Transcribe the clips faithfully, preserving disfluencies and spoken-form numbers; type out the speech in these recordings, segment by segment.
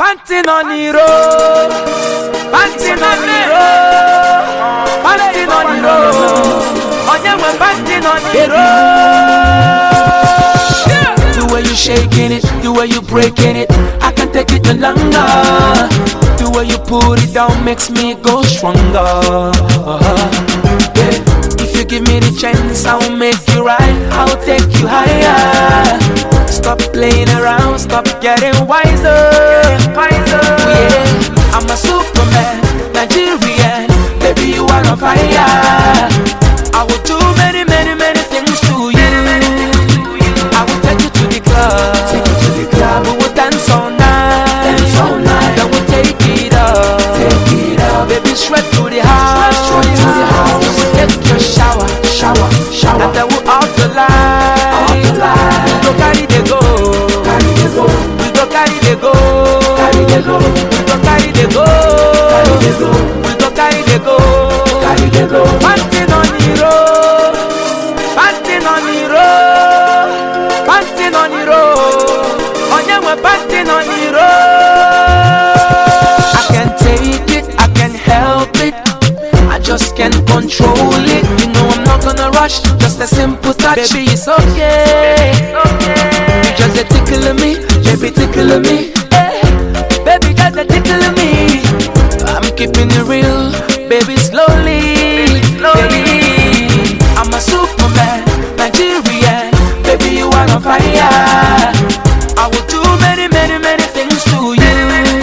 Panting on the road, panting on the road, panting on the road. Oh yeah, we're panting on the road. The way you shaking it, the way you breaking it, I can't take it no longer. The way you put it down makes me go stronger. Yeah. If you give me the chance, I'll make you right. I'll take you higher. Stop playing around, stop getting wiser. Wiser. Yeah, I'm a Superman, Nigerian. Baby, you are on fire. I will do many, many, many things to you. I will take you to the club. Take you to the club. We will dance all night. Dance all night. Then we'll take it up. Take it up. Baby, straight to the house. Straight to the house. Then we'll take your shower, shower, shower. And then we'll off the light. Off the light. We go carry the go. Carry the go. We go carry the go. Carry the go. We go carry the go. Carry the go. We go carry the go. Carry the go. Panting on the road. Panting on the road. Panting on the road. Oh yeah, we're panting on the road. I can't take it, I can't help it. I just can't control it. You know I'm not gonna rush, just a simple touch. Baby, it's okay. You just a tickle me, baby, tickle me. Hey, baby, just a tickle me. I'm keeping it real, baby, slowly. Baby, I'm a Superman, Nigerian. Baby, you are on fire. I will do many, many, many things to you.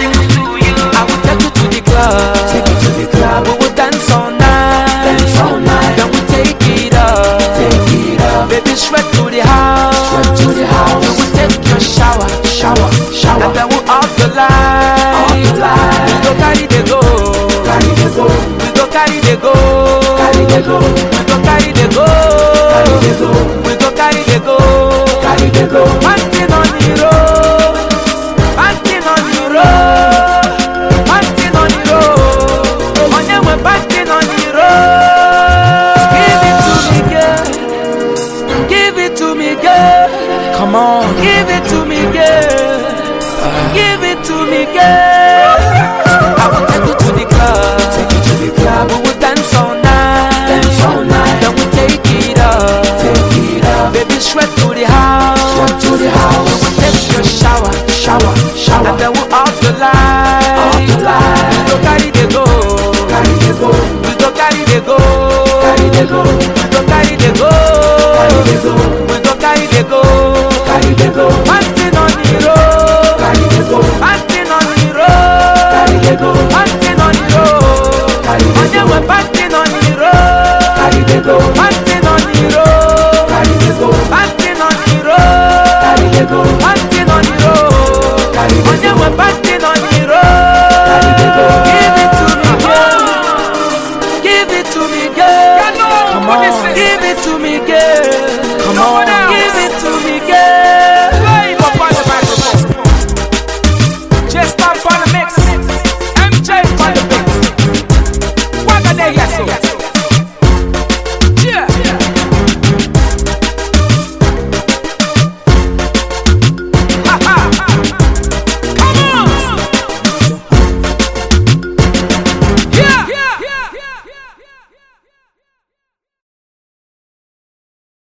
I will take you to the club. Take you to the club. We will dance all night. Dance all night. Then we take it up. Take it up. Baby, straight to the house. Straight to the house. Then we take your shower, shower, shower. And then we off the light. Off the light. We go carry the go. Carry the go. We go carry the go. Carry the go. We go carry the go. Carry the go. We go carry the go. Carry the go. Panting on the road. Panting on the road. Panting on the road. Oh yeah, we're panting on the road. Give it to me, girl. Give it to me, girl. Come on. Give it to me, girl. Uh, Give it to me, girl. I will take you to the club. Take you to the club. We will dance all night. Dance all night. Then we take it up. Take it up. Baby, straight to the house. Straight to the house. We will take your shower, shower, shower. And then we off the light. Off the light. We go carry the go. Carry the go. We go carry the go. Carry the go. We go carry the go. Carry the go.